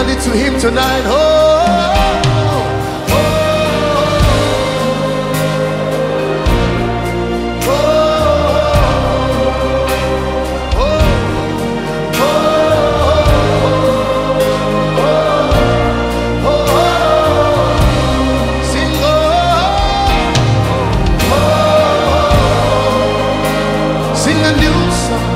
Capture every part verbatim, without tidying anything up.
melody to him tonight. Oh, oh, oh, oh, oh, oh, oh, sing, oh, oh, sing a new song.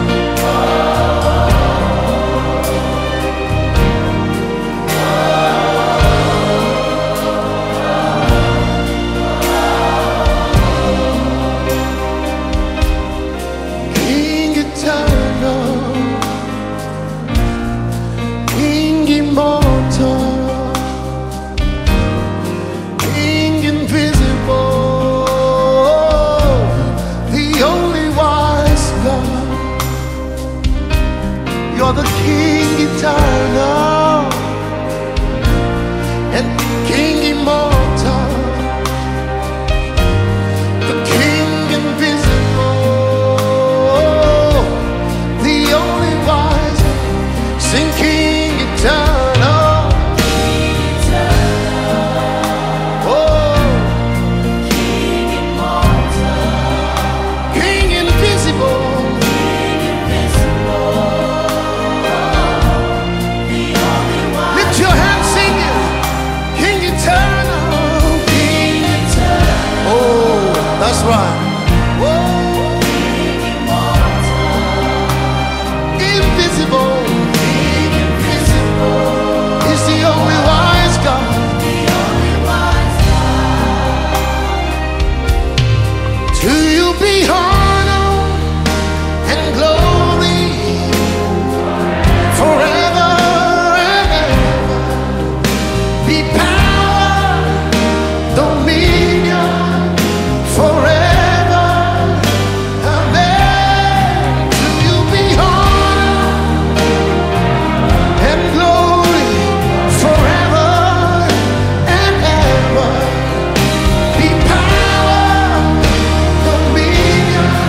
You're the King eternal and King immortal, the King invisible, the only wise. Sing King eternal, oh, King immortal, King invisible. That's right. Whoa. Invisible. Invisible. He's the only wise God. The only wise God. To you be honor and glory forever and ever. Be power, dominion. Forever, amen. To you be honor and glory forever and ever. Be power, dominion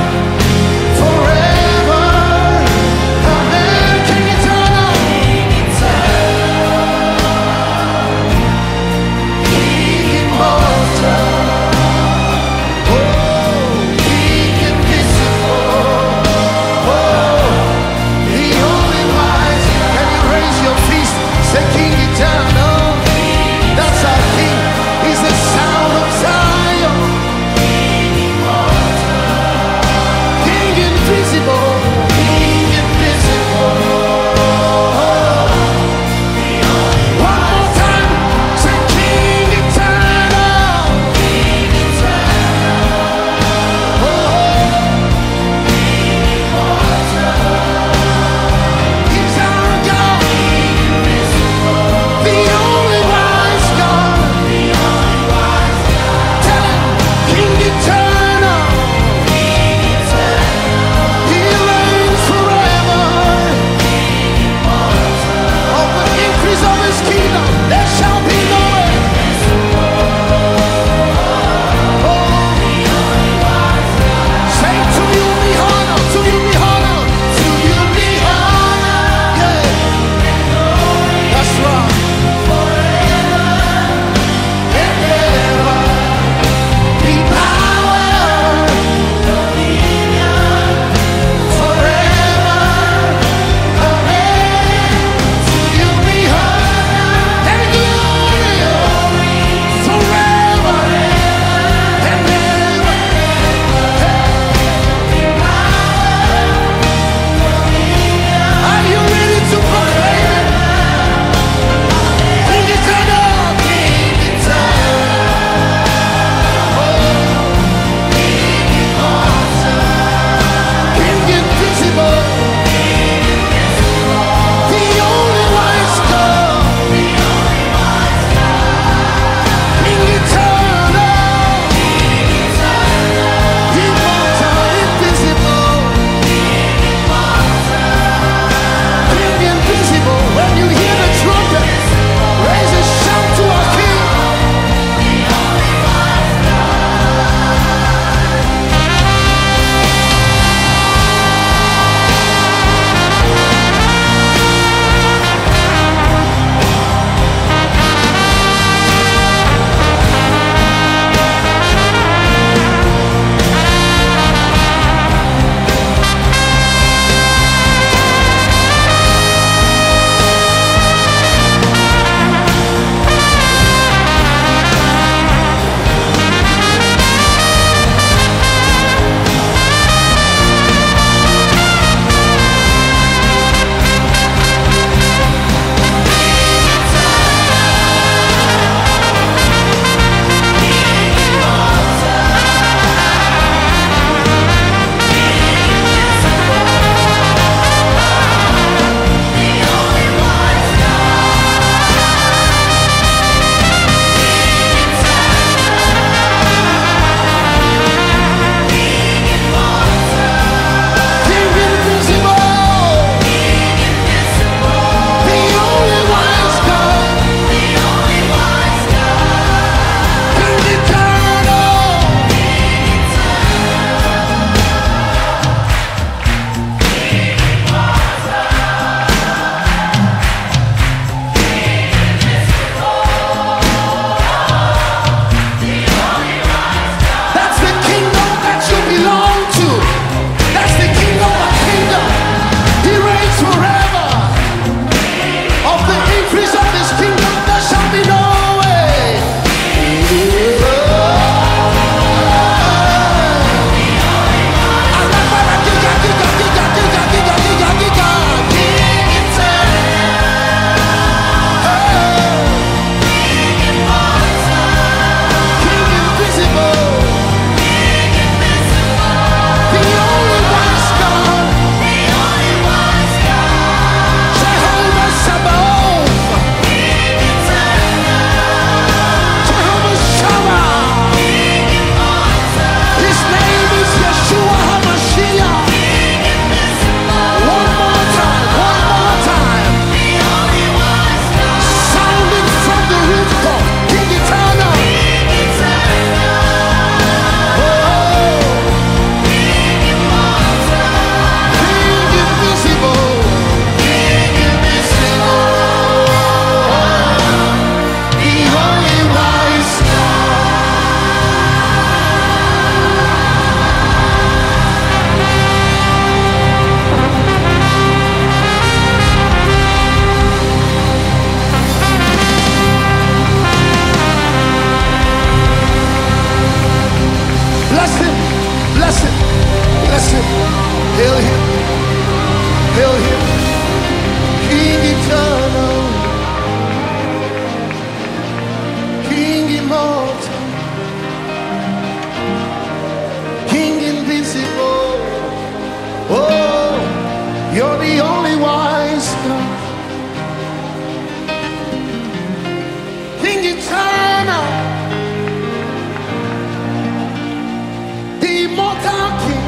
immortal King.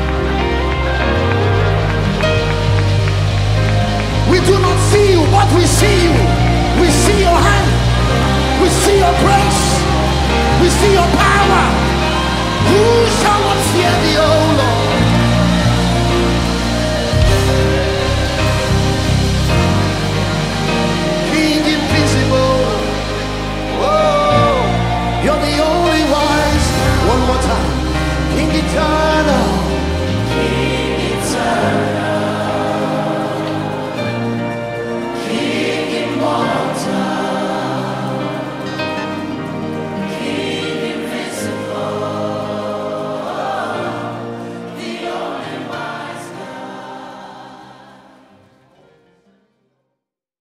We do not see you, but we see you. We see your hand. We see your grace. We see your power. Who shall not fear thee, O